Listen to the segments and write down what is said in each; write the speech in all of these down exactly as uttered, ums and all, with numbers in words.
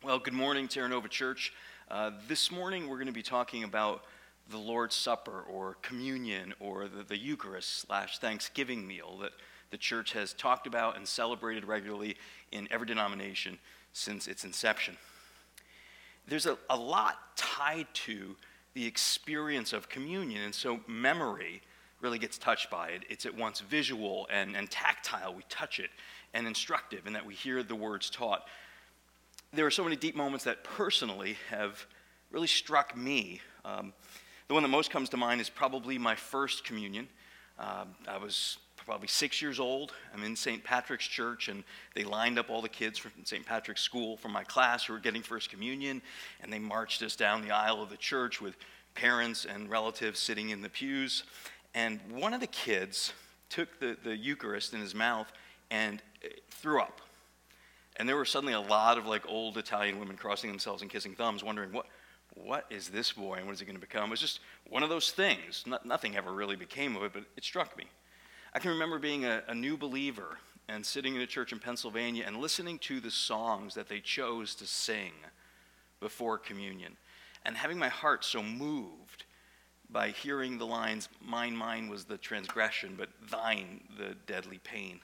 Well, good morning, Terra Nova Church. Uh, this morning we're going to be talking about the Lord's Supper or communion or the, the Eucharist slash Thanksgiving meal that the church has talked about and celebrated regularly in every denomination since its inception. There's a, a lot tied to the experience of communion, and so memory really gets touched by it. It's at once visual and, and tactile, we touch it, and instructive in that we hear the words taught. There are so many deep moments that personally have really struck me. Um, the one that most comes to mind is probably my first communion. Uh, I was probably six years old. I'm in Saint Patrick's Church, and they lined up all the kids from Saint Patrick's School from my class who were getting First Communion, and they marched us down the aisle of the church with parents and relatives sitting in the pews. And one of the kids took the, the Eucharist in his mouth and threw up. And there were suddenly a lot of like old Italian women crossing themselves and kissing thumbs, wondering, what what is this boy and what is he going to become? It was just one of those things. No, nothing ever really became of it, but it struck me. I can remember being a, a new believer and sitting in a church in Pennsylvania and listening to the songs that they chose to sing before communion, and having my heart so moved by hearing the lines, "Mine, mine was the transgression, but thine the deadly pain."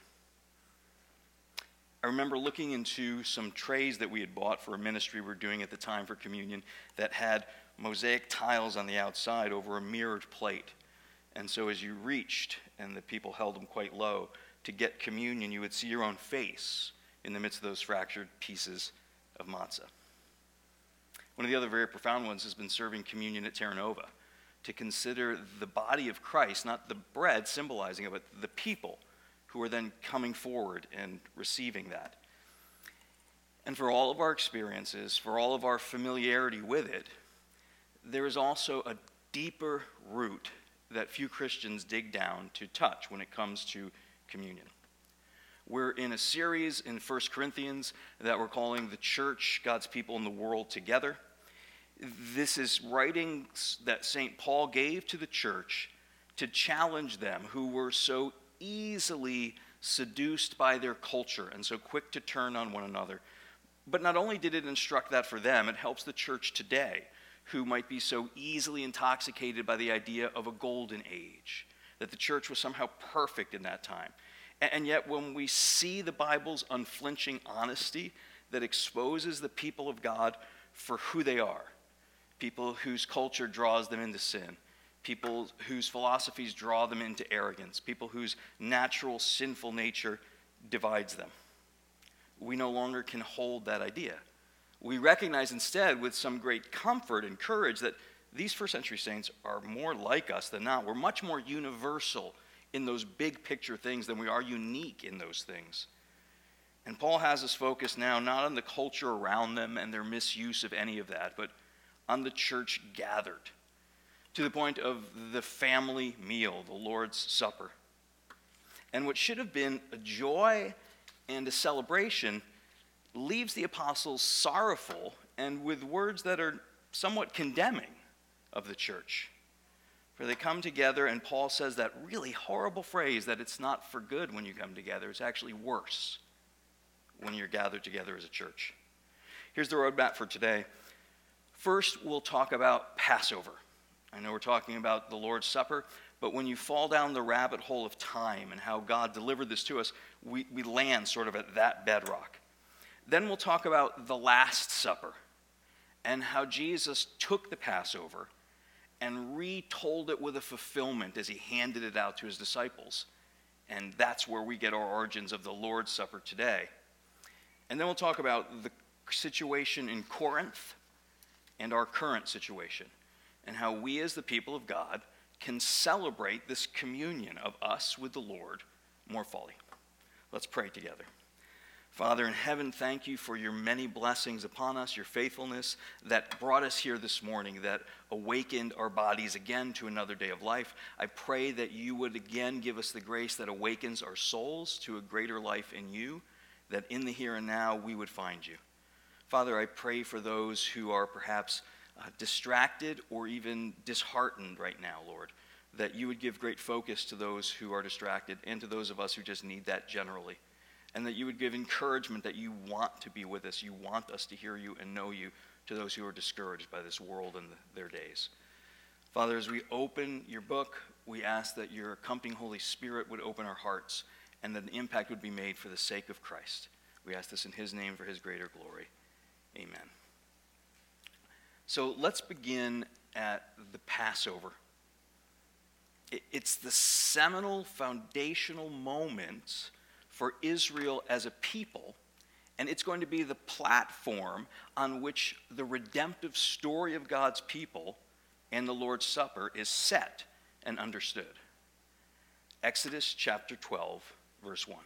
I remember looking into some trays that we had bought for a ministry we were doing at the time for communion that had mosaic tiles on the outside over a mirrored plate. And so as you reached, and the people held them quite low, to get communion, you would see your own face in the midst of those fractured pieces of matzah. One of the other very profound ones has been serving communion at Terra Nova, to consider the body of Christ, not the bread symbolizing it, but the people who are then coming forward and receiving that. And for all of our experiences, for all of our familiarity with it, there is also a deeper root that few Christians dig down to touch when it comes to communion. We're in a series in First Corinthians that we're calling the church, God's people in the world together. This is writings that Saint Paul gave to the church to challenge them who were so easily seduced by their culture and so quick to turn on one another. But not only did it instruct that for them, it helps the church today who might be so easily intoxicated by the idea of a golden age, that the church was somehow perfect in that time. And yet when we see the Bible's unflinching honesty that exposes the people of God for who they are, people whose culture draws them into sin, people whose philosophies draw them into arrogance, people whose natural sinful nature divides them, we no longer can hold that idea. We recognize instead with some great comfort and courage that these first century saints are more like us than not. We're much more universal in those big picture things than we are unique in those things. And Paul has us focused now not on the culture around them and their misuse of any of that, but on the church gathered, to the point of the family meal, the Lord's Supper. And what should have been a joy and a celebration leaves the apostles sorrowful and with words that are somewhat condemning of the church. For they come together, and Paul says that really horrible phrase that it's not for good when you come together. It's actually worse when you're gathered together as a church. Here's the roadmap for today. First, we'll talk about Passover. I know we're talking about the Lord's Supper, but when you fall down the rabbit hole of time and how God delivered this to us, we, we land sort of at that bedrock. Then we'll talk about the Last Supper and how Jesus took the Passover and retold it with a fulfillment as he handed it out to his disciples. And that's where we get our origins of the Lord's Supper today. And then we'll talk about the situation in Corinth and our current situation, and how we as the people of God can celebrate this communion of us with the Lord more fully. Let's pray together. Father in heaven, thank you for your many blessings upon us, your faithfulness that brought us here this morning, that awakened our bodies again to another day of life. I pray that you would again give us the grace that awakens our souls to a greater life in you, that in the here and now we would find you. Father, I pray for those who are perhaps uh, distracted or even disheartened right now, Lord, that you would give great focus to those who are distracted and to those of us who just need that generally. and that you would give encouragement that you want to be with us. You want us to hear you and know you to those who are discouraged by this world and their days. Father, as we open your book, we ask that your accompanying Holy Spirit would open our hearts and that an impact would be made for the sake of Christ. We ask this in his name for his greater glory. Amen. So let's begin at the Passover. It's the seminal, foundational moment for Israel as a people, and it's going to be the platform on which the redemptive story of God's people and the Lord's Supper is set and understood. Exodus chapter twelve, verse one.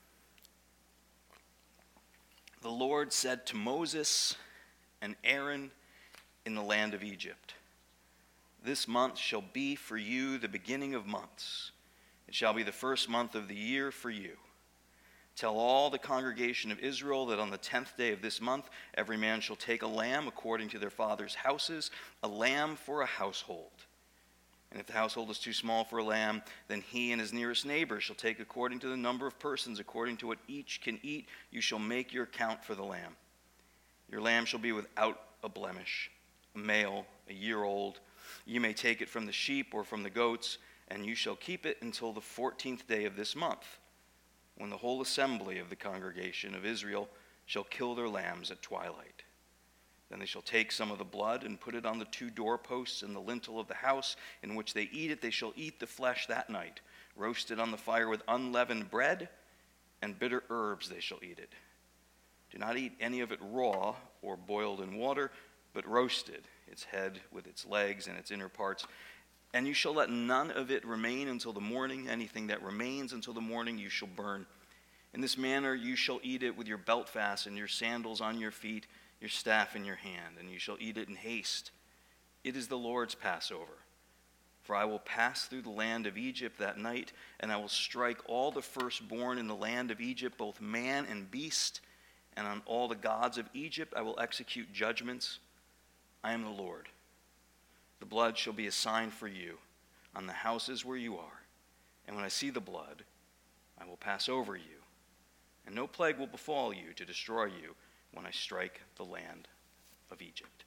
The Lord said to Moses and Aaron in the land of Egypt, "This month shall be for you the beginning of months. It shall be the first month of the year for you. Tell all the congregation of Israel that on the tenth day of this month every man shall take a lamb according to their father's houses, a lamb for a household. And if the household is too small for a lamb, then he and his nearest neighbor shall take according to the number of persons, according to what each can eat. You shall make your count for the lamb. Your lamb shall be without a blemish, a male, a year old. You may take it from the sheep or from the goats, and you shall keep it until the fourteenth day of this month, when the whole assembly of the congregation of Israel shall kill their lambs at twilight. Then they shall take some of the blood and put it on the two doorposts and the lintel of the house in which they eat it. They shall eat the flesh that night, roasted on the fire with unleavened bread, and bitter herbs they shall eat it. Do not eat any of it raw or boiled in water, but roasted, its head with its legs and its inner parts. And you shall let none of it remain until the morning. Anything that remains until the morning you shall burn. In this manner you shall eat it with your belt fastened, your sandals on your feet, your staff in your hand, and you shall eat it in haste. It is the Lord's Passover. For I will pass through the land of Egypt that night, and I will strike all the firstborn in the land of Egypt, both man and beast, and on all the gods of Egypt I will execute judgments. I am the Lord. The blood shall be a sign for you on the houses where you are, and when I see the blood, I will pass over you, and no plague will befall you to destroy you when I strike the land of Egypt."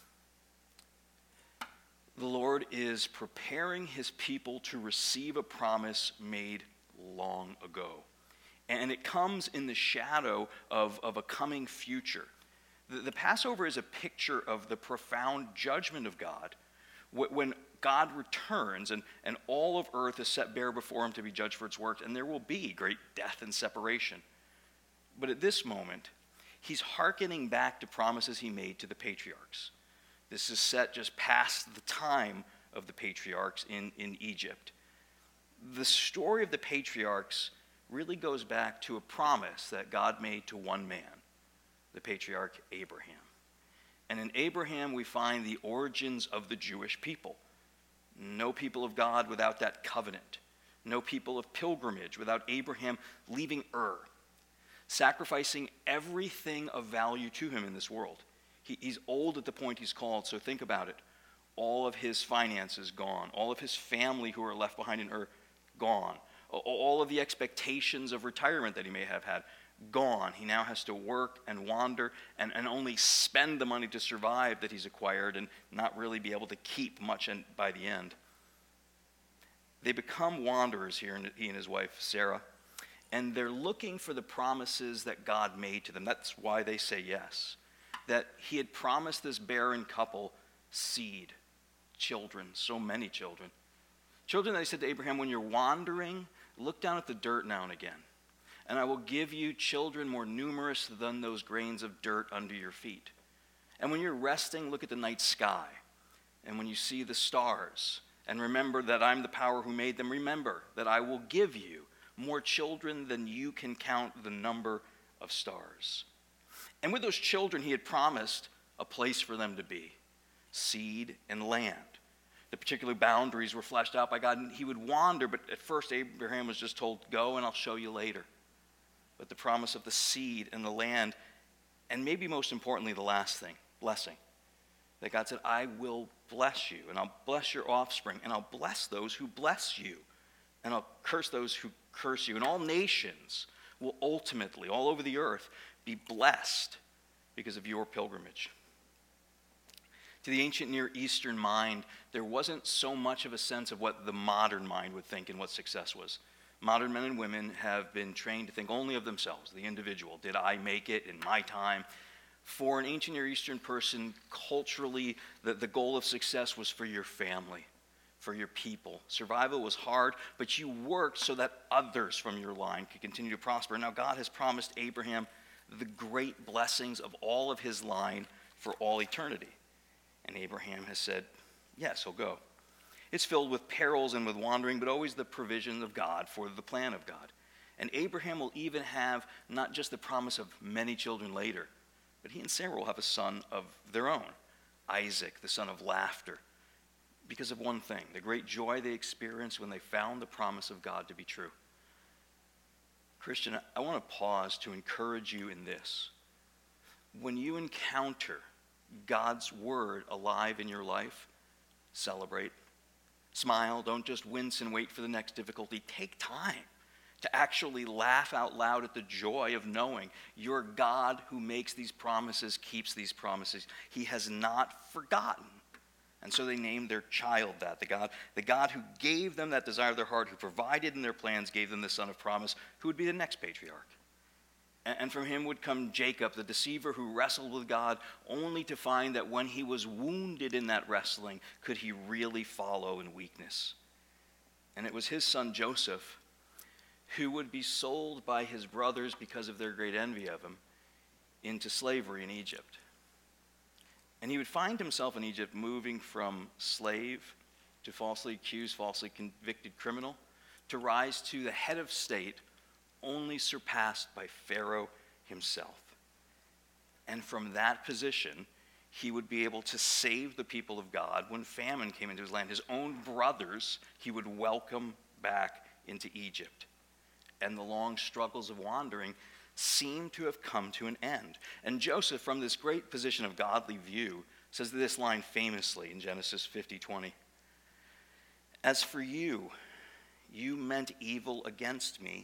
The Lord is preparing his people to receive a promise made long ago. And it comes in the shadow of, of a coming future. The, the Passover is a picture of the profound judgment of God when God returns and, and all of earth is set bare before him to be judged for its works, and there will be great death and separation. But at this moment, he's hearkening back to promises he made to the patriarchs. This is set just past the time of the patriarchs in, in Egypt. The story of the patriarchs really goes back to a promise that God made to one man, the patriarch Abraham. And in Abraham we find the origins of the Jewish people. No people of God without that covenant. No people of pilgrimage without Abraham leaving Ur, sacrificing everything of value to him in this world. He, he's old at the point he's called, so think about it. All of his finances gone. All of his family who are left behind in Ur, gone. All of the expectations of retirement that he may have had, gone. He now has to work and wander and, and only spend the money to survive that he's acquired and not really be able to keep much in, by the end. They become wanderers here, he and his wife Sarah, and they're looking for the promises that God made to them. That's why they say yes. That he had promised this barren couple seed, children, so many children. Children that he said to Abraham, when you're wandering, look down at the dirt now and again, and I will give you children more numerous than those grains of dirt under your feet. And when you're resting, look at the night sky, and when you see the stars, and remember that I'm the power who made them, remember that I will give you more children than you can count the number of stars. And with those children, he had promised a place for them to be, seed and land. The particular boundaries were fleshed out by God, and he would wander, but at first Abraham was just told, go and I'll show you later. But the promise of the seed and the land, and maybe most importantly, the last thing, blessing. That God said, I will bless you, and I'll bless your offspring, and I'll bless those who bless you, and I'll curse those who curse you. And all nations will ultimately, all over the earth, be blessed because of your pilgrimage. To the ancient Near Eastern mind, there wasn't so much of a sense of what the modern mind would think and what success was. Modern men and women have been trained to think only of themselves, the individual. Did I make it in my time? For an ancient Near Eastern person, culturally, the, the goal of success was for your family, for your people. Survival was hard, but you worked so that others from your line could continue to prosper. Now God has promised Abraham the great blessings of all of his line for all eternity. And Abraham has said, yes, he'll go. It's filled with perils and with wandering, but always the provision of God for the plan of God. And Abraham will even have not just the promise of many children later, but he and Sarah will have a son of their own, Isaac, the son of laughter, because of one thing, the great joy they experienced when they found the promise of God to be true. Christian, I want to pause to encourage you in this. When you encounter God's word alive in your life, celebrate. Smile. Don't just wince and wait for the next difficulty. Take time to actually laugh out loud at the joy of knowing your God who makes these promises keeps these promises. He has not forgotten. And so they named their child that. The God, the God who gave them that desire of their heart, who provided in their plans, gave them the son of promise, who would be the next patriarch. And from him would come Jacob, the deceiver who wrestled with God, only to find that when he was wounded in that wrestling, could he really follow in weakness. And it was his son Joseph who would be sold by his brothers because of their great envy of him into slavery in Egypt. And he would find himself in Egypt moving from slave to falsely accused, falsely convicted criminal, to rise to the head of state, only surpassed by Pharaoh himself. And from that position, he would be able to save the people of God when famine came into his land. His own brothers he would welcome back into Egypt. And the long struggles of wandering seem to have come to an end. And Joseph, from this great position of godly view, says this line famously in Genesis fifty twenty. As for you, you meant evil against me,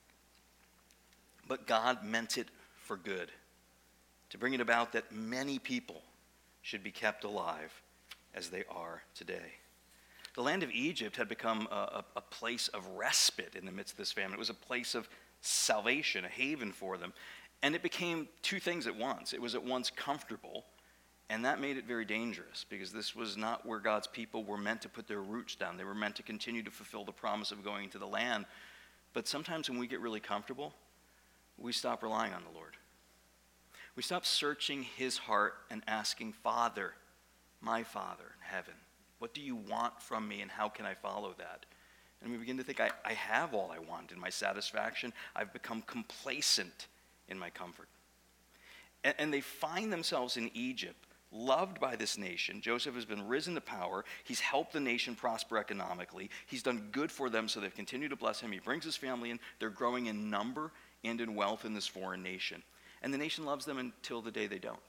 but God meant it for good, to bring it about that many people should be kept alive as they are today. The land of Egypt had become a, a, a place of respite in the midst of this famine. It was a place of salvation, a haven for them. And it became two things at once. It was at once comfortable, and that made it very dangerous, because this was not where God's people were meant to put their roots down. They were meant to continue to fulfill the promise of going into the land. But sometimes when we get really comfortable, we stop relying on the Lord. We stop searching his heart and asking, Father, my Father in heaven, what do you want from me and how can I follow that? And we begin to think, I, I have all I want in my satisfaction. I've become complacent in my comfort. And, and they find themselves in Egypt, loved by this nation. Joseph has been risen to power. He's helped the nation prosper economically. He's done good for them, so they've continued to bless him. He brings his family in. They're growing in number and in wealth in this foreign nation. And the nation loves them until the day they don't.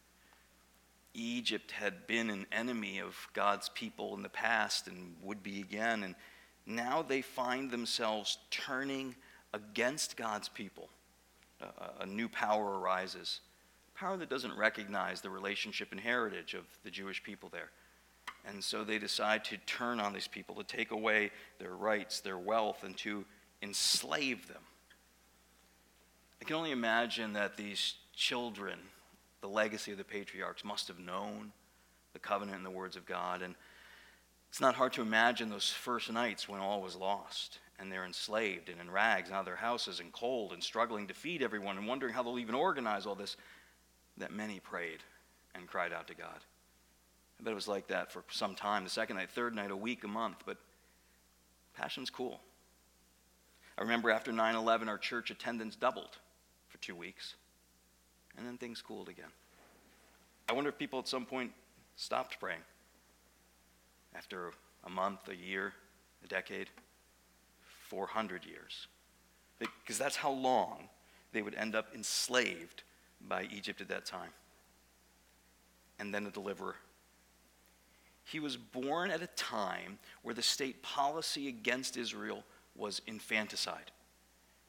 Egypt had been an enemy of God's people in the past and would be again. And now they find themselves turning against God's people. A, a new power arises. Power that doesn't recognize the relationship and heritage of the Jewish people there. And so they decide to turn on these people, to take away their rights, their wealth, and to enslave them. I can only imagine that these children, the legacy of the patriarchs, must have known the covenant and the words of God. And it's not hard to imagine those first nights when all was lost and they're enslaved and in rags and out of their houses and cold and struggling to feed everyone and wondering how they'll even organize all this, that many prayed and cried out to God. I bet it was like that for some time, the second night, third night, a week, a month, but passion's cool. I remember after nine eleven, our church attendance doubled for two weeks. And then things cooled again. I wonder if people at some point stopped praying. After a month, a year, a decade, four hundred years. Because that's how long they would end up enslaved by Egypt at that time. And then a deliverer. He was born at a time where the state policy against Israel was infanticide.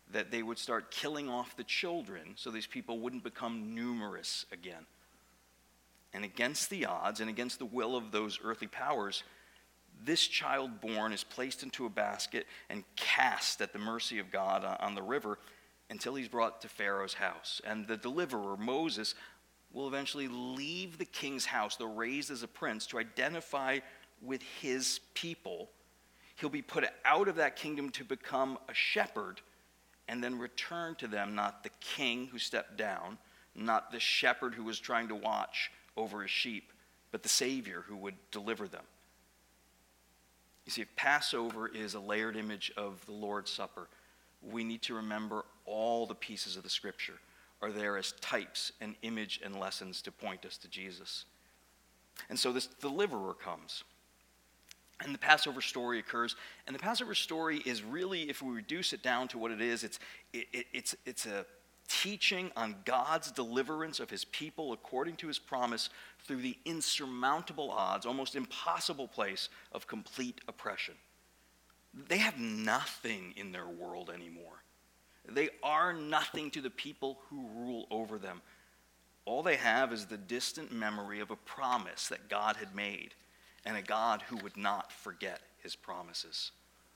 that they would start killing off the children so these people wouldn't become numerous again. And against the odds and against the will of those earthly powers, this child born is placed into a basket and cast at the mercy of God on the river until he's brought to Pharaoh's house. And the deliverer, Moses, will eventually leave the king's house, though raised as a prince, to identify with his people. He'll be put out of that kingdom to become a shepherd and then return to them, not the king who stepped down, not the shepherd who was trying to watch over his sheep, but the Savior who would deliver them. You see, if Passover is a layered image of the Lord's Supper, we need to remember all the pieces of the Scripture are there as types and image and lessons to point us to Jesus. And so this deliverer comes. And the Passover story occurs. And the Passover story is really, if we reduce it down to what it is, it's, it, it, it's, it's a teaching on God's deliverance of his people according to his promise through the insurmountable odds, almost impossible place of complete oppression. They have nothing in their world anymore. They are nothing to the people who rule over them. All they have is the distant memory of a promise that God had made, and a God who would not forget his promises.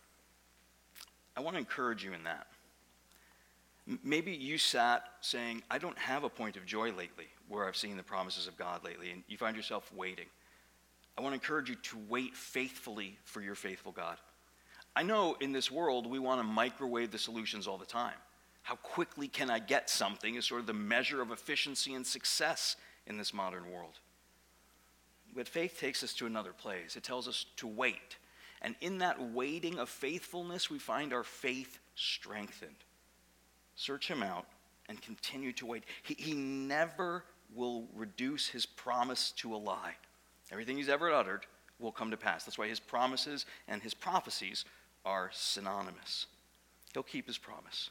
I want to encourage you in that. Maybe you sat saying, I don't have a point of joy lately where I've seen the promises of God lately, and you find yourself waiting. I want to encourage you to wait faithfully for your faithful God. I know in this world we want to microwave the solutions all the time. How quickly can I get something is sort of the measure of efficiency and success in this modern world. But faith takes us to another place. It tells us to wait. And in that waiting of faithfulness, we find our faith strengthened. Search him out and continue to wait. He, he never will reduce his promise to a lie. Everything he's ever uttered will come to pass. That's why his promises and his prophecies are synonymous. He'll keep his promise.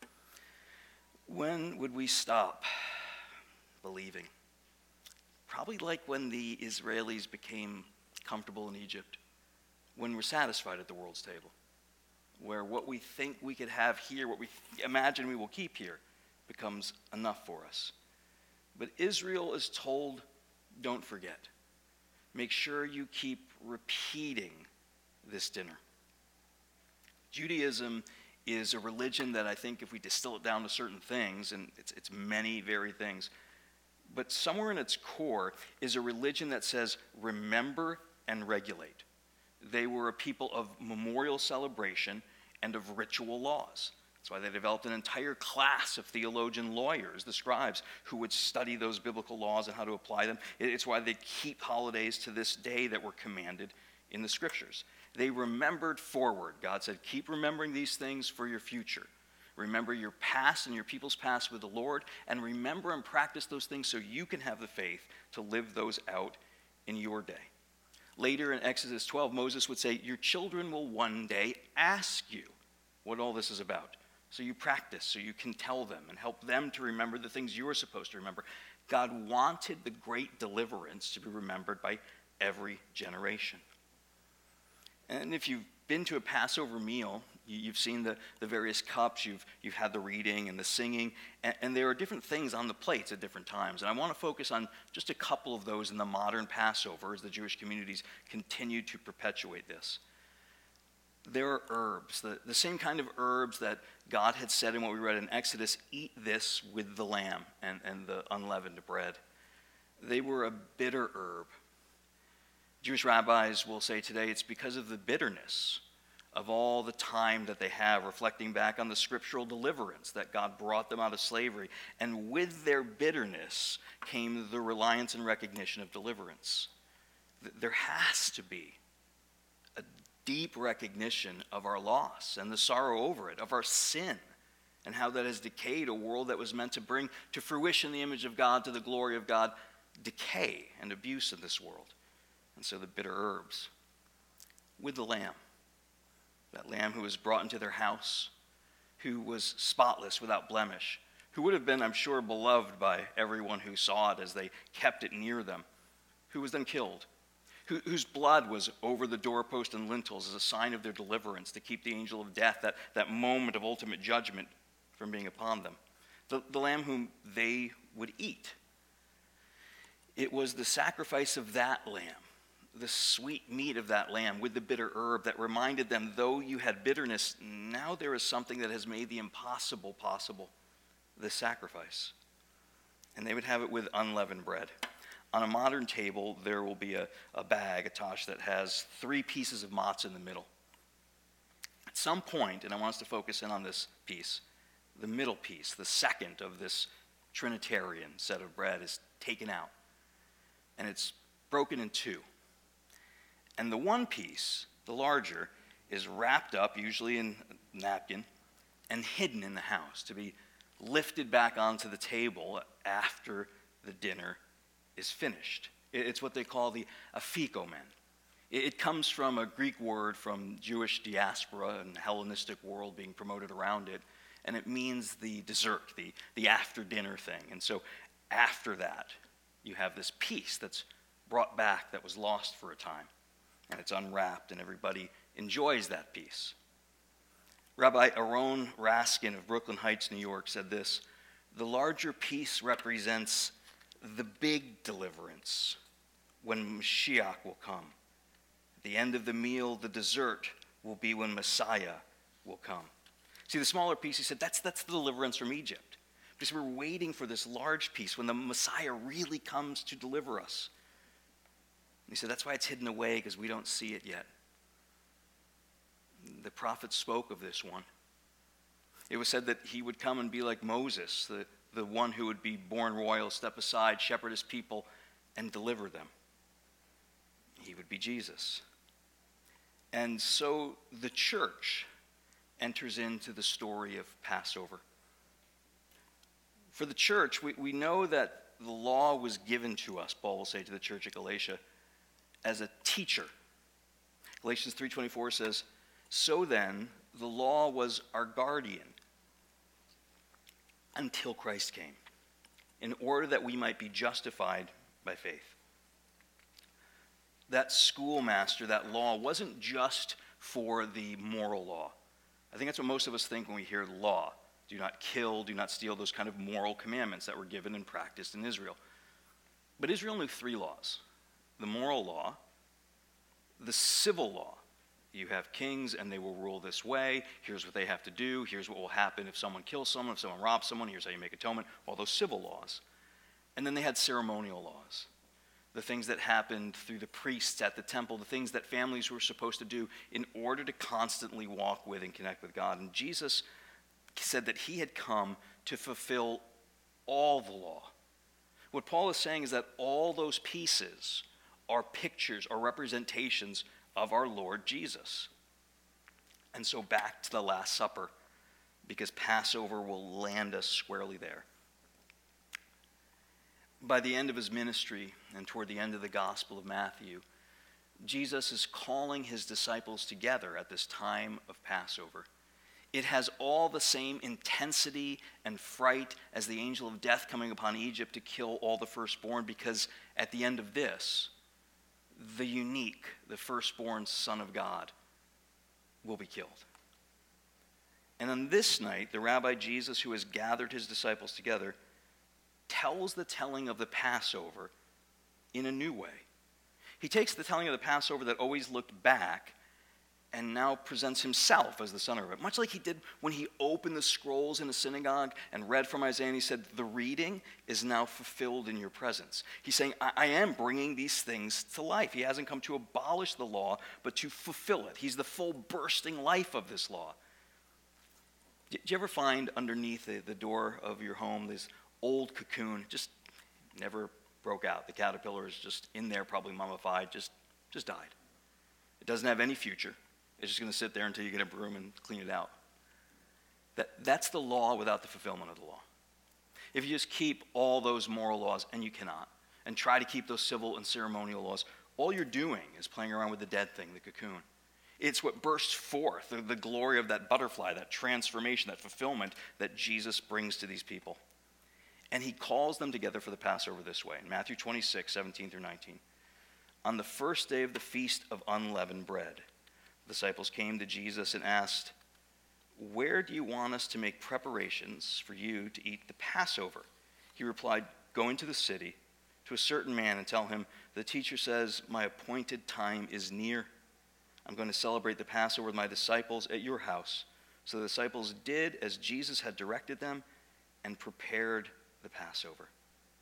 When would we stop believing? Probably like when the Israelis became comfortable in Egypt, when we're satisfied at the world's table, where what we think we could have here, what we imagine we will keep here, becomes enough for us. But Israel is told, don't forget. Make sure you keep repeating this dinner. Judaism is a religion that I think if we distill it down to certain things, and it's, it's many varied things, but somewhere in its core is a religion that says remember and regulate. They were a people of memorial celebration and of ritual laws. That's why they developed an entire class of theologian lawyers, the scribes, who would study those biblical laws and how to apply them. It's why they keep holidays to this day that were commanded in the scriptures. They remembered forward. God said, keep remembering these things for your future. Remember your past and your people's past with the Lord, and remember and practice those things so you can have the faith to live those out in your day. Later in Exodus twelve, Moses would say, your children will one day ask you what all this is about. So you practice, so you can tell them and help them to remember the things you are supposed to remember. God wanted the great deliverance to be remembered by every generation. And if you've been to a Passover meal, you've seen the, the various cups, you've, you've had the reading and the singing, and, and there are different things on the plates at different times. And I want to focus on just a couple of those in the modern Passover as the Jewish communities continue to perpetuate this. There are herbs, the, the same kind of herbs that God had said in what we read in Exodus, eat this with the lamb and, and the unleavened bread. They were a bitter herb. Jewish rabbis will say today it's because of the bitterness of all the time that they have reflecting back on the scriptural deliverance that God brought them out of slavery. And with their bitterness came the reliance and recognition of deliverance. There has to be a deep recognition of our loss and the sorrow over it, of our sin, and how that has decayed a world that was meant to bring to fruition the image of God, to the glory of God, decay and abuse in this world. And so the bitter herbs with the lamb, that lamb who was brought into their house, who was spotless, without blemish, who would have been, I'm sure, beloved by everyone who saw it as they kept it near them, who was then killed, who, whose blood was over the doorpost and lintels as a sign of their deliverance to keep the angel of death, that, that moment of ultimate judgment, from being upon them, the, the lamb whom they would eat. It was the sacrifice of that lamb, the sweet meat of that lamb with the bitter herb that reminded them, though you had bitterness, now there is something that has made the impossible possible, the sacrifice. And they would have it with unleavened bread. On a modern table, there will be a, a bag, a tash, that has three pieces of matzah in the middle. At some point, and I want us to focus in on this piece, the middle piece, the second of this Trinitarian set of bread, is taken out. And it's broken in two. And the one piece, the larger, is wrapped up, usually in a napkin, and hidden in the house to be lifted back onto the table after the dinner is finished. It's what they call the afikomen. It comes from a Greek word from Jewish diaspora and Hellenistic world being promoted around it, and it means the dessert, the, the after-dinner thing. And so after that, you have this piece that's brought back that was lost for a time, and it's unwrapped, and everybody enjoys that piece. Rabbi Aaron Raskin of Brooklyn Heights, New York, said this: the larger piece represents the big deliverance when Mashiach will come. At the end of the meal, the dessert will be when Messiah will come. See, the smaller piece, he said, that's, that's the deliverance from Egypt. Because we're waiting for this large piece when the Messiah really comes to deliver us. And he said, that's why it's hidden away, because we don't see it yet. The prophet spoke of this one. It was said that he would come and be like Moses, the, the one who would be born royal, step aside, shepherd his people, and deliver them. He would be Jesus. And so the church enters into the story of Passover. For the church, we, we know that the law was given to us, Paul will say to the church at Galatia, as a teacher. Galatians three twenty-four says, so then, the law was our guardian until Christ came, in order that we might be justified by faith. That schoolmaster, that law, wasn't just for the moral law. I think that's what most of us think when we hear law. Do not kill, do not steal, those kind of moral commandments that were given and practiced in Israel. But Israel knew three laws: the moral law, the civil law. You have kings and they will rule this way. Here's what they have to do. Here's what will happen if someone kills someone, if someone robs someone. Here's how you make atonement. All those civil laws. And then they had ceremonial laws. The things that happened through the priests at the temple, the things that families were supposed to do in order to constantly walk with and connect with God. And Jesus said that he had come to fulfill all the law. What Paul is saying is that all those pieces are pictures or representations of our Lord Jesus. And so back to the Last Supper, because Passover will land us squarely there. By the end of his ministry and toward the end of the Gospel of Matthew, Jesus is calling his disciples together at this time of Passover. It has all the same intensity and fright as the angel of death coming upon Egypt to kill all the firstborn, because at the end of this, the unique, the firstborn Son of God will be killed. And on this night, the Rabbi Jesus, who has gathered his disciples together, tells the telling of the Passover in a new way. He takes the telling of the Passover that always looked back and now presents himself as the center of it. Much like he did when he opened the scrolls in the synagogue and read from Isaiah, and he said, the reading is now fulfilled in your presence. He's saying, I, I am bringing these things to life. He hasn't come to abolish the law, but to fulfill it. He's the full bursting life of this law. Did you ever find underneath the, the door of your home this old cocoon? Just never broke out. The caterpillar is just in there, probably mummified, just, just died. It doesn't have any future. It's just going to sit there until you get a broom and clean it out. That, that's the law without the fulfillment of the law. If you just keep all those moral laws, and you cannot, and try to keep those civil and ceremonial laws, all you're doing is playing around with the dead thing, the cocoon. It's what bursts forth, the, the glory of that butterfly, that transformation, that fulfillment that Jesus brings to these people. And he calls them together for the Passover this way, in Matthew twenty-six, seventeen through nineteen. On the first day of the feast of unleavened bread, the disciples came to Jesus and asked, "Where do you want us to make preparations for you to eat the Passover?" He replied, "Go into the city to a certain man and tell him, 'The teacher says, my appointed time is near. I'm going to celebrate the Passover with my disciples at your house.' So the disciples did as Jesus had directed them and prepared the Passover."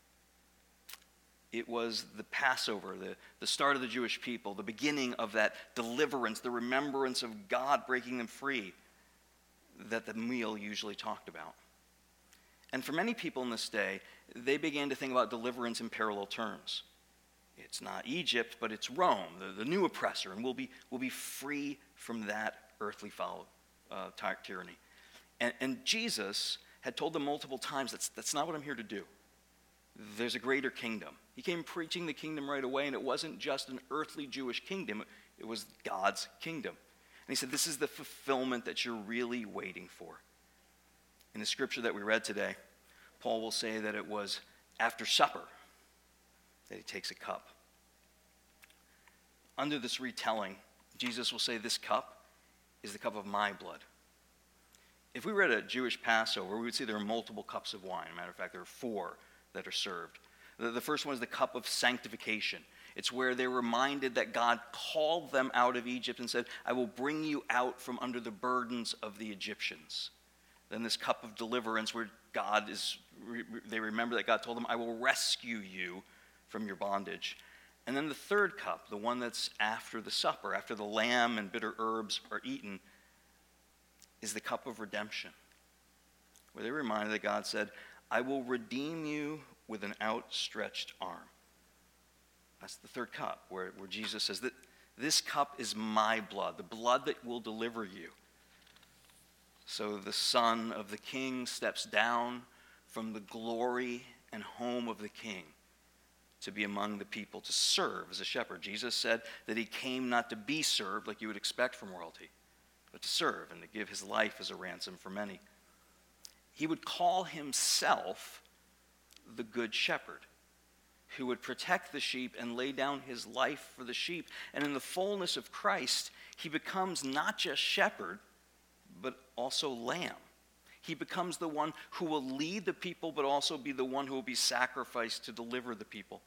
It was the Passover, the, the start of the Jewish people, the beginning of that deliverance, the remembrance of God breaking them free, that the meal usually talked about. And for many people in this day, they began to think about deliverance in parallel terms. It's not Egypt, but it's Rome, the, the new oppressor, and we'll be, we'll be free from that earthly follow, uh, ty- tyranny. And, and Jesus had told them multiple times, that's, that's not what I'm here to do. There's a greater kingdom. He came preaching the kingdom right away, and it wasn't just an earthly Jewish kingdom. It was God's kingdom. And he said, this is the fulfillment that you're really waiting for. In the scripture that we read today, Paul will say that it was after supper that he takes a cup. Under this retelling, Jesus will say, this cup is the cup of my blood. If we were at a Jewish Passover, we would see there are multiple cups of wine. As a matter of fact, there are four that are served. The, the first one is the cup of sanctification. It's where they're reminded that God called them out of Egypt and said, I will bring you out from under the burdens of the Egyptians. Then this cup of deliverance where God is, they remember that God told them, I will rescue you from your bondage. And then the third cup, the one that's after the supper, after the lamb and bitter herbs are eaten, is the cup of redemption, where they're reminded that God said, I will redeem you with an outstretched arm. That's the third cup, where, where Jesus says that this cup is my blood, the blood that will deliver you. So the Son of the King steps down from the glory and home of the King to be among the people, to serve as a shepherd. Jesus said that he came not to be served like you would expect from royalty, but to serve and to give his life as a ransom for many. He would call himself the Good Shepherd, who would protect the sheep and lay down his life for the sheep. And in the fullness of Christ, he becomes not just shepherd, but also lamb. He becomes the one who will lead the people, but also be the one who will be sacrificed to deliver the people.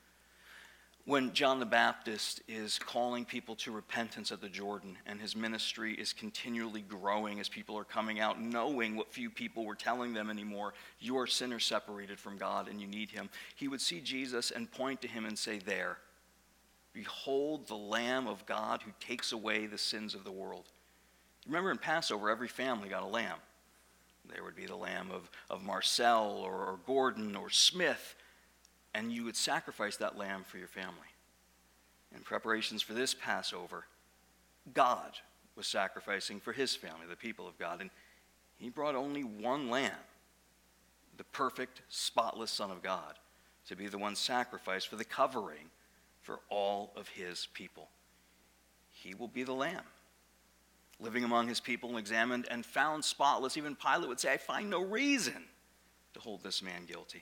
When John the Baptist is calling people to repentance at the Jordan, and his ministry is continually growing as people are coming out, knowing what few people were telling them anymore, you are sinners separated from God and you need him, he would see Jesus and point to him and say, there, behold the Lamb of God who takes away the sins of the world. Remember in Passover, every family got a lamb. There would be the lamb of, of Marcel or, or Gordon or Smith, and you would sacrifice that lamb for your family. In preparations for this Passover, God was sacrificing for his family, the people of God, and he brought only one lamb, the perfect, spotless Son of God, to be the one sacrificed for the covering for all of his people. He will be the lamb, living among his people, examined and found spotless. Even Pilate would say, I find no reason to hold this man guilty.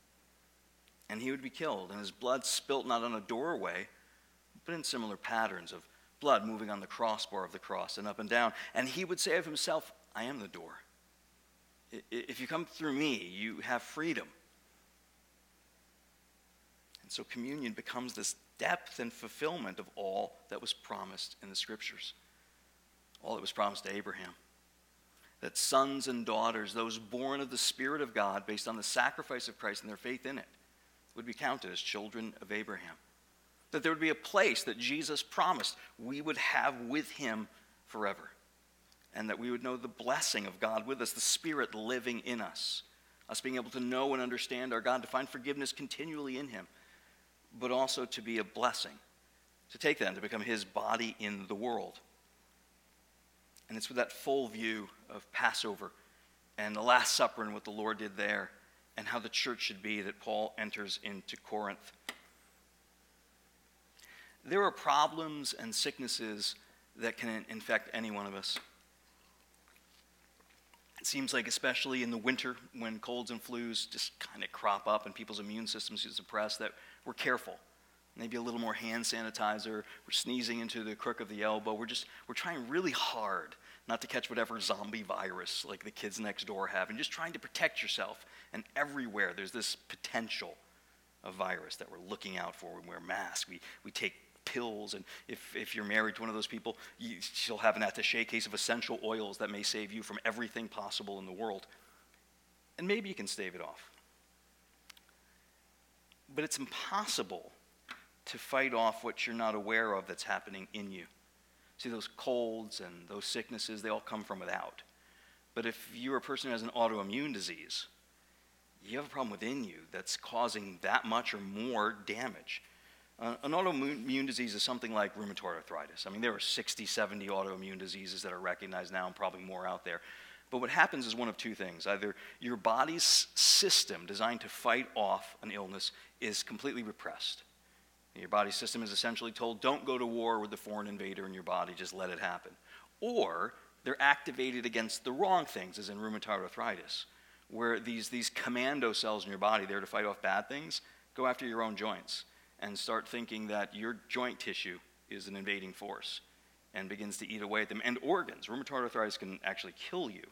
And he would be killed, and his blood spilt not on a doorway, but in similar patterns of blood moving on the crossbar of the cross and up and down. And he would say of himself, I am the door. If you come through me, you have freedom. And so communion becomes this depth and fulfillment of all that was promised in the scriptures. All that was promised to Abraham. That sons and daughters, those born of the Spirit of God based on the sacrifice of Christ and their faith in it, would be counted as children of Abraham. That there would be a place that Jesus promised we would have with him forever. And that we would know the blessing of God with us, the Spirit living in us. Us being able to know and understand our God, to find forgiveness continually in him. But also to be a blessing. To take that and to become his body in the world. And it's with that full view of Passover and the Last Supper and what the Lord did there and how the church should be that Paul enters into Corinth. There are problems and sicknesses that can infect any one of us. It seems like especially in the winter when colds and flus just kind of crop up and people's immune systems get suppressed that we're careful. Maybe a little more hand sanitizer. We're sneezing into the crook of the elbow. We're just, we're trying really hard not to catch whatever zombie virus like the kids next door have, and just trying to protect yourself. And everywhere there's this potential of virus that we're looking out for. We wear masks, we, we take pills, and if, if you're married to one of those people, you, she'll have an attaché case of essential oils that may save you from everything possible in the world. And maybe you can stave it off. But it's impossible to fight off what you're not aware of that's happening in you. See, those colds and those sicknesses, they all come from without. But if you're a person who has an autoimmune disease, you have a problem within you that's causing that much or more damage. Uh, an autoimmune disease is something like rheumatoid arthritis. I mean, there are sixty, seventy autoimmune diseases that are recognized now, and probably more out there. But what happens is one of two things. Either your body's system designed to fight off an illness is completely repressed. Your body's system is essentially told, don't go to war with the foreign invader in your body, just let it happen. Or they're activated against the wrong things, as in rheumatoid arthritis, where these, these commando cells in your body there to fight off bad things go after your own joints and start thinking that your joint tissue is an invading force and begins to eat away at them. And organs. Rheumatoid arthritis can actually kill you.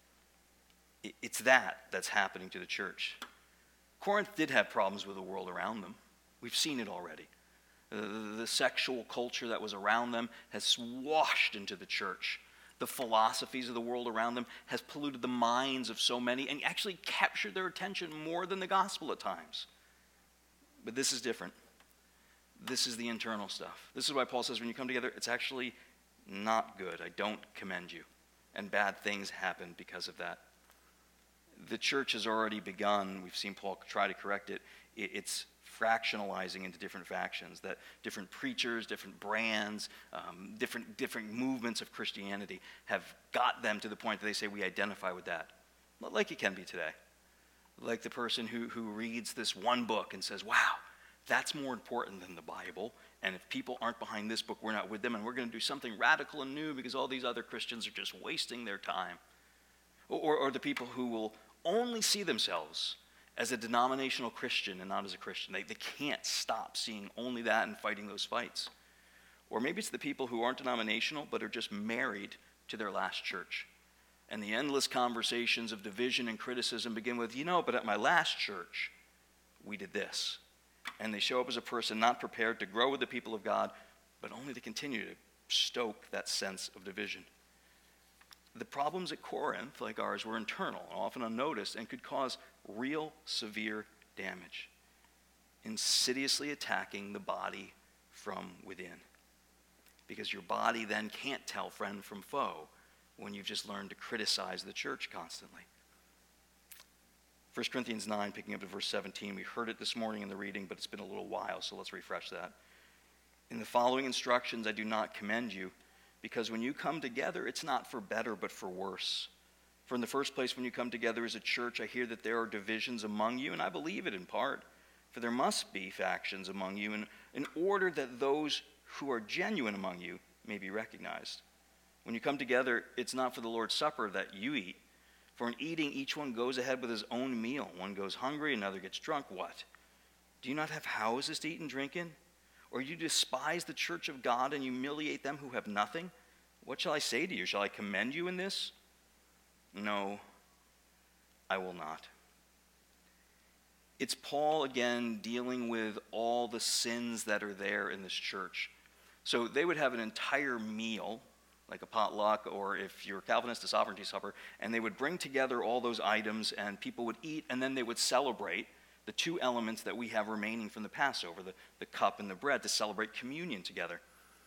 It's that that's happening to the church. Corinth did have problems with the world around them. We've seen it already. The, the sexual culture that was around them has washed into the church. The philosophies of the world around them has polluted the minds of so many and actually captured their attention more than the gospel at times. But this is different. This is the internal stuff. This is why Paul says when you come together, it's actually not good. I don't commend you. And bad things happen because of that. The church has already begun. We've seen Paul try to correct it. It's fractionalizing into different factions, that different preachers, different brands, um, different, different movements of Christianity have got them to the point that they say we identify with that. Like it can be today. Like the person who, who reads this one book and says, wow, that's more important than the Bible. And if people aren't behind this book, we're not with them. And we're going to do something radical and new because all these other Christians are just wasting their time. Or, or the people who will only see themselves as a denominational Christian and not as a Christian. They, they can't stop seeing only that and fighting those fights. Or maybe it's the people who aren't denominational but are just married to their last church. And the endless conversations of division and criticism begin with, you know, but at my last church, we did this. And they show up as a person not prepared to grow with the people of God, but only to continue to stoke that sense of division. The problems at Corinth, like ours, were internal, often unnoticed, and could cause real severe damage, insidiously attacking the body from within. Because your body then can't tell friend from foe when you've just learned to criticize the church constantly. First Corinthians nine, picking up at verse seventeen, we heard it this morning in the reading, but it's been a little while, so let's refresh that. In the following instructions I do not commend you, because when you come together, it's not for better, but for worse. For in the first place, when you come together as a church, I hear that there are divisions among you, and I believe it in part. For there must be factions among you, in, in order that those who are genuine among you may be recognized. When you come together, it's not for the Lord's Supper that you eat. For in eating, each one goes ahead with his own meal. One goes hungry, another gets drunk. What? Do you not have houses to eat and drink in? Or you despise the church of God and humiliate them who have nothing? What shall I say to you? Shall I commend you in this? No, I will not. It's Paul again dealing with all the sins that are there in this church. So they would have an entire meal, like a potluck, or if you're Calvinist, a sovereignty supper, and they would bring together all those items and people would eat, and then they would celebrate the two elements that we have remaining from the Passover, the, the cup and the bread, to celebrate communion together.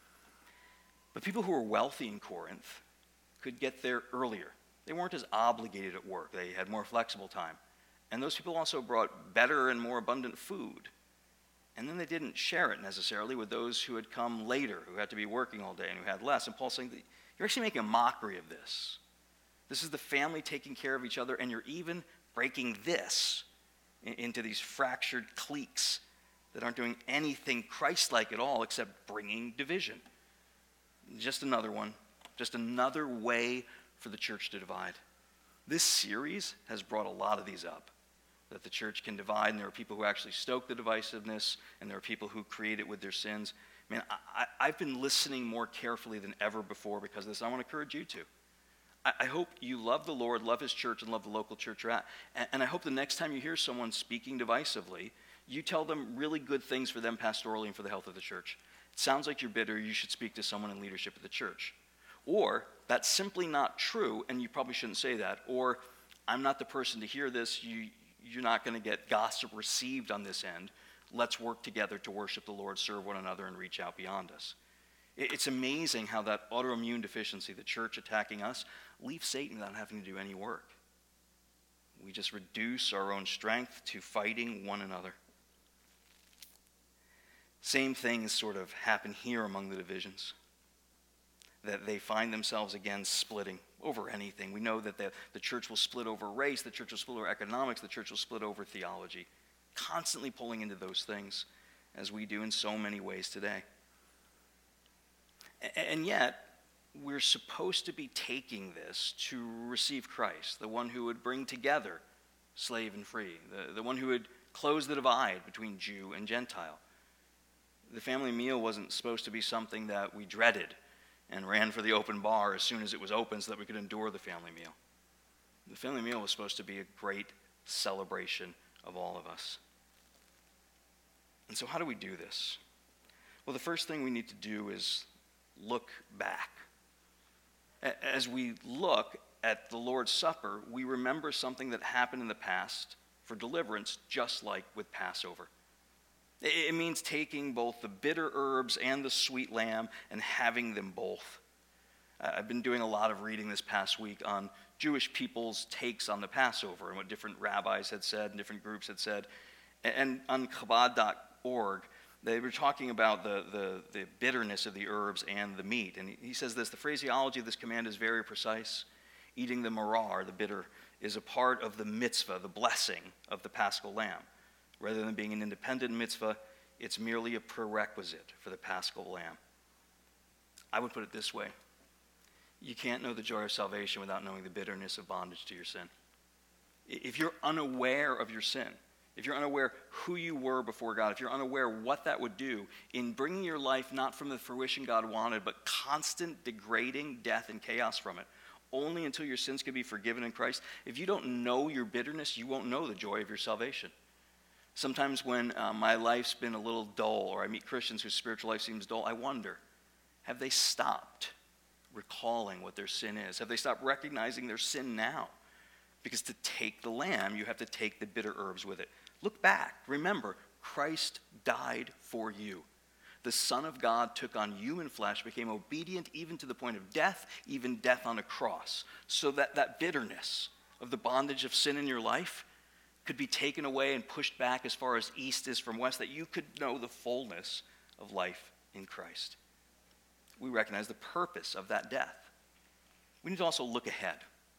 But people who were wealthy in Corinth could get there earlier. They weren't as obligated at work. They had more flexible time. And those people also brought better and more abundant food. And then they didn't share it necessarily with those who had come later, who had to be working all day and who had less. And Paul's saying that you're actually making a mockery of this. This is the family taking care of each other, and you're even breaking this into these fractured cliques that aren't doing anything Christ-like at all except bringing division. Just another one, just another way for the church to divide. This series has brought a lot of these up, that the church can divide, and there are people who actually stoke the divisiveness, and there are people who create it with their sins. Man, I, I've been listening more carefully than ever before because of this. I want to encourage you to. I, I hope you love the Lord, love his church, and love the local church you're at. And, and I hope the next time you hear someone speaking divisively, you tell them really good things for them pastorally and for the health of the church. It sounds like you're bitter, you should speak to someone in leadership of the church. Or, that's simply not true, and you probably shouldn't say that. Or, I'm not the person to hear this, you, you're not going to get gossip received on this end. Let's work together to worship the Lord, serve one another, and reach out beyond us. It's amazing how that autoimmune deficiency, the church attacking us, leaves Satan without having to do any work. We just reduce our own strength to fighting one another. Same things sort of happen here among the divisions. That they find themselves again splitting over anything. We know that the, the church will split over race, the church will split over economics, the church will split over theology. Constantly pulling into those things, as we do in so many ways today. And yet, we're supposed to be taking this to receive Christ, the one who would bring together slave and free, the, the one who would close the divide between Jew and Gentile. The family meal wasn't supposed to be something that we dreaded and ran for the open bar as soon as it was open so that we could endure the family meal. The family meal was supposed to be a great celebration of all of us. And so how do we do this? Well, the first thing we need to do is look back. As we look at the Lord's Supper, we remember something that happened in the past for deliverance, just like with Passover. It means taking both the bitter herbs and the sweet lamb and having them both. I've been doing a lot of reading this past week on Jewish people's takes on the Passover and what different rabbis had said and different groups had said. And on Chabad dot org, they were talking about the, the, the bitterness of the herbs and the meat. And he says this, the phraseology of this command is very precise. Eating the marar, the bitter, is a part of the mitzvah, the blessing of the paschal lamb. Rather than being an independent mitzvah, it's merely a prerequisite for the paschal lamb. I would put it this way. You can't know the joy of salvation without knowing the bitterness of bondage to your sin. If you're unaware of your sin, if you're unaware who you were before God, if you're unaware what that would do in bringing your life not from the fruition God wanted, but constant degrading death and chaos from it, only until your sins can be forgiven in Christ, if you don't know your bitterness, you won't know the joy of your salvation. Sometimes when uh, my life's been a little dull, or I meet Christians whose spiritual life seems dull, I wonder, have they stopped recalling what their sin is? Have they stopped recognizing their sin now? Because to take the lamb, you have to take the bitter herbs with it. Look back. Remember, Christ died for you. The Son of God took on human flesh, became obedient even to the point of death, even death on a cross, so that that bitterness of the bondage of sin in your life could be taken away and pushed back as far as east is from west, that you could know the fullness of life in Christ. We recognize the purpose of that death. We need to also look ahead.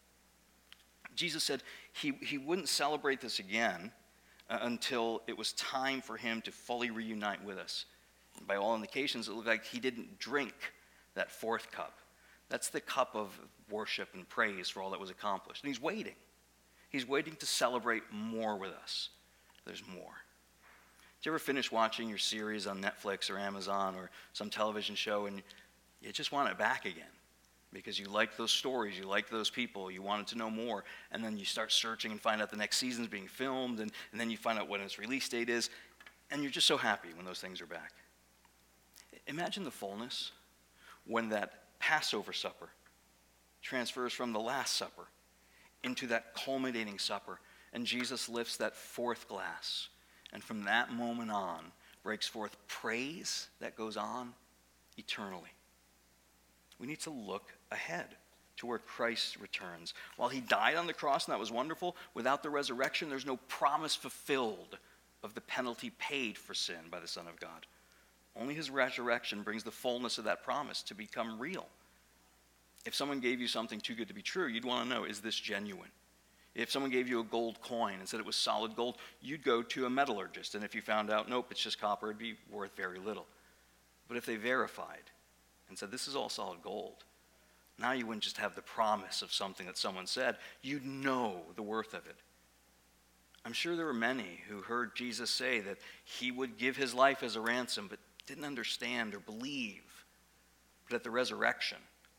Jesus said he, he wouldn't celebrate this again uh, until it was time for him to fully reunite with us. And by all indications, it looked like he didn't drink that fourth cup. That's the cup of worship and praise for all that was accomplished. And he's waiting. He's waiting to celebrate more with us. There's more. Did you ever finish watching your series on Netflix or Amazon or some television show and you just want it back again? Because you like those stories, you like those people, you wanted to know more, and then you start searching and find out the next season's being filmed, and, and then you find out when its release date is, and you're just so happy when those things are back. Imagine the fullness when that Passover supper transfers from the Last Supper into that culminating supper, and Jesus lifts that fourth glass, and from that moment on breaks forth praise that goes on eternally. We need to look ahead to where Christ returns. While he died on the cross, and that was wonderful, without the resurrection, there's no promise fulfilled of the penalty paid for sin by the Son of God. Only his resurrection brings the fullness of that promise to become real. If someone gave you something too good to be true, you'd want to know, is this genuine? If someone gave you a gold coin and said it was solid gold, you'd go to a metallurgist, and if you found out, nope, it's just copper, it'd be worth very little. But if they verified and said, this is all solid gold, now you wouldn't just have the promise of something that someone said, you'd know the worth of it. I'm sure there were many who heard Jesus say that he would give his life as a ransom, but didn't understand or believe. But at the resurrection,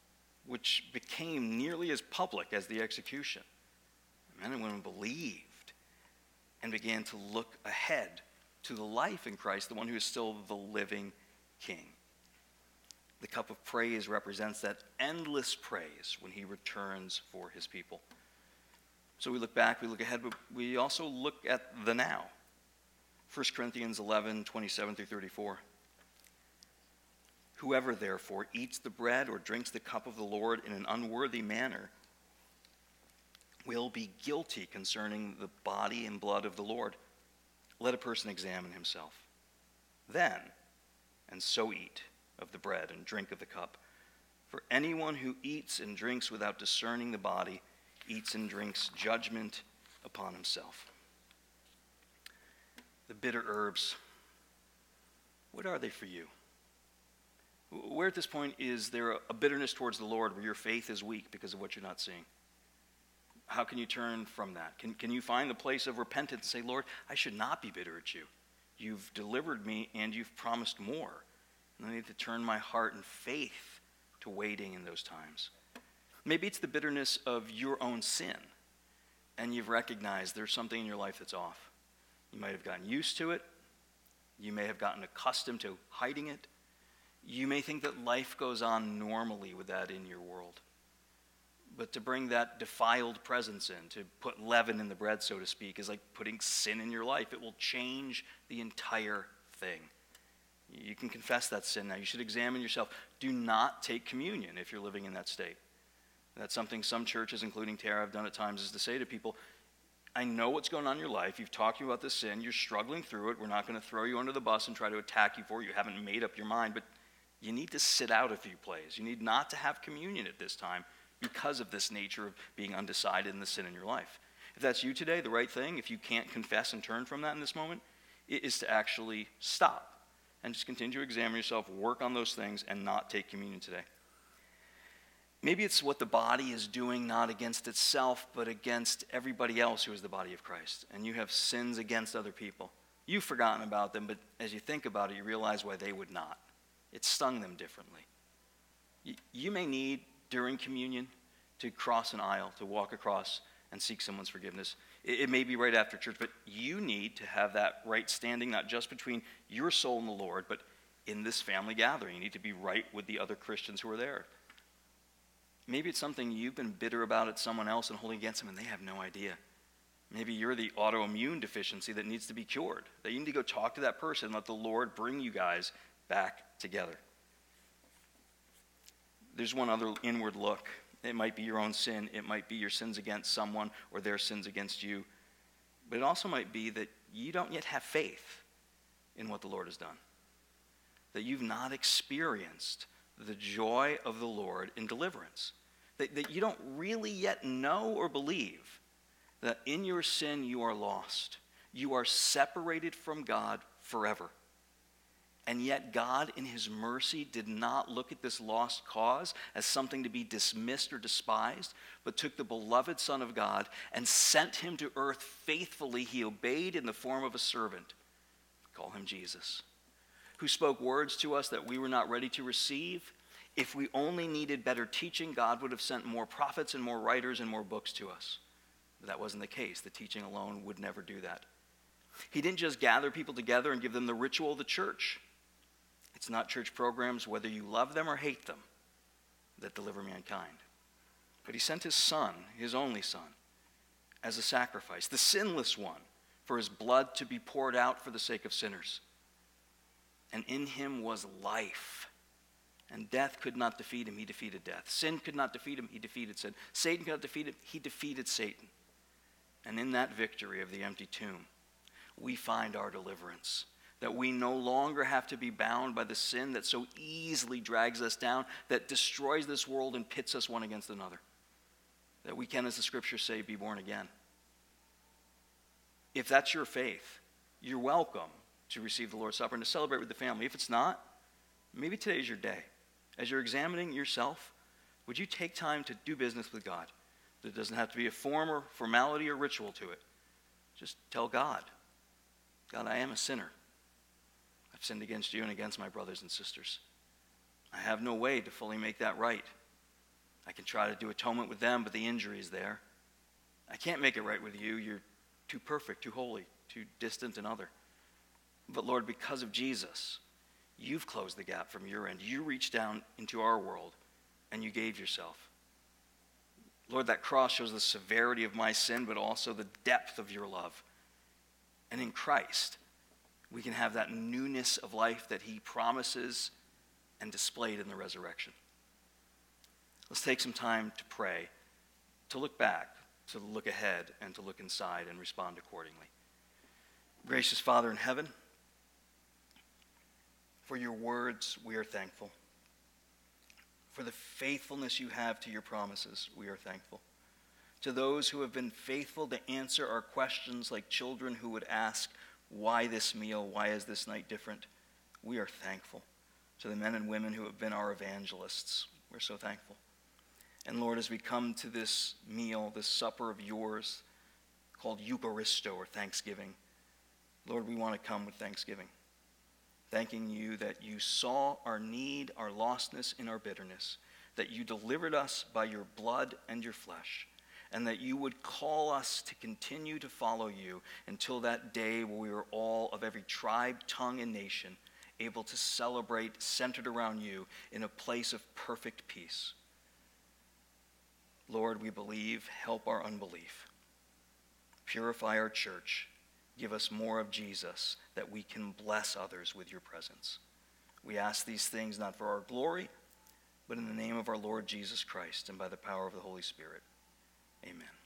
which became nearly as public as the execution. Men and women believed and began to look ahead to the life in Christ, the one who is still the living King. The cup of praise represents that endless praise when he returns for his people. So we look back, we look ahead, but we also look at the now. First Corinthians eleven, twenty-seven through thirty-four. Whoever therefore eats the bread or drinks the cup of the Lord in an unworthy manner will be guilty concerning the body and blood of the Lord. Let a person examine himself. Then, and so eat of the bread and drink of the cup. For anyone who eats and drinks without discerning the body eats and drinks judgment upon himself. The bitter herbs, what are they for you? Where at this point is there a bitterness towards the Lord where your faith is weak because of what you're not seeing? How can you turn from that? Can, can you find the place of repentance and say, Lord, I should not be bitter at you. You've delivered me and you've promised more. And I need to turn my heart in faith to waiting in those times. Maybe it's the bitterness of your own sin, and you've recognized there's something in your life that's off. You might have gotten used to it. You may have gotten accustomed to hiding it. You may think that life goes on normally with that in your world. But to bring that defiled presence in, to put leaven in the bread, so to speak, is like putting sin in your life. It will change the entire thing. You can confess that sin now. You should examine yourself. Do not take communion if you're living in that state. That's something some churches, including Tara, have done at times, is to say to people, I know what's going on in your life. You've talked about this sin. You're struggling through it. We're not going to throw you under the bus and try to attack you for it. You haven't made up your mind, but you need to sit out a few plays. You need not to have communion at this time because of this nature of being undecided in the sin in your life. If that's you today, the right thing, if you can't confess and turn from that in this moment, is to actually stop and just continue to examine yourself, work on those things, and not take communion today. Maybe it's what the body is doing, not against itself, but against everybody else who is the body of Christ. And you have sins against other people. You've forgotten about them, but as you think about it, you realize why they would not. It stung them differently. You, you may need, during communion, to cross an aisle, to walk across and seek someone's forgiveness. It, it may be right after church, but you need to have that right standing, not just between your soul and the Lord, but in this family gathering. You need to be right with the other Christians who are there. Maybe it's something you've been bitter about at someone else and holding against them, and they have no idea. Maybe you're the autoimmune deficiency that needs to be cured. That you need to go talk to that person and let the Lord bring you guys back together. There's one other inward look. It might be your own sin. It might be your sins against someone or their sins against you. But it also might be that you don't yet have faith in what the Lord has done. That you've not experienced the joy of the Lord in deliverance. That, that you don't really yet know or believe that in your sin you are lost. You are separated from God forever. And yet God, in his mercy, did not look at this lost cause as something to be dismissed or despised, but took the beloved Son of God and sent him to earth faithfully. He obeyed in the form of a servant. Call him Jesus, who spoke words to us that we were not ready to receive. If we only needed better teaching, God would have sent more prophets and more writers and more books to us. But that wasn't the case. The teaching alone would never do that. He didn't just gather people together and give them the ritual of the church. It's not church programs, whether you love them or hate them, that deliver mankind. But he sent his Son, his only Son, as a sacrifice, the sinless one, for his blood to be poured out for the sake of sinners. And in him was life. And death could not defeat him. He defeated death. Sin could not defeat him. He defeated sin. Satan could not defeat him. He defeated Satan. And in that victory of the empty tomb, we find our deliverance. That we no longer have to be bound by the sin that so easily drags us down, that destroys this world and pits us one against another. That we can, as the scriptures say, be born again. If that's your faith, you're welcome to receive the Lord's Supper and to celebrate with the family. If it's not, maybe today's your day. As you're examining yourself, would you take time to do business with God? There doesn't have to be a form or formality or ritual to it. Just tell God, God, I am a sinner. I've sinned against you and against my brothers and sisters. I have no way to fully make that right. I can try to do atonement with them, but the injury is there. I can't make it right with you. You're too perfect, too holy, too distant and other. But Lord, because of Jesus, you've closed the gap from your end. You reached down into our world and you gave yourself. Lord, that cross shows the severity of my sin, but also the depth of your love. And in Christ, we can have that newness of life that he promises and displayed in the resurrection. Let's take some time to pray, to look back, to look ahead, and to look inside and respond accordingly. Gracious Father in heaven, for your words we are thankful. For the faithfulness you have to your promises, we are thankful. To those who have been faithful to answer our questions like children who would ask, why this meal? Why is this night different? We are thankful. To the men and women who have been our evangelists, we're so thankful. And Lord, as we come to this meal, this supper of yours called Eucharisto or Thanksgiving, Lord, we want to come with thanksgiving. Thanking you that you saw our need, our lostness, and our bitterness, that you delivered us by your blood and your flesh, and that you would call us to continue to follow you until that day where we are all of every tribe, tongue, and nation able to celebrate centered around you in a place of perfect peace. Lord, we believe, help our unbelief. Purify our church. Give us more of Jesus, that we can bless others with your presence. We ask these things not for our glory, but in the name of our Lord Jesus Christ and by the power of the Holy Spirit. Amen.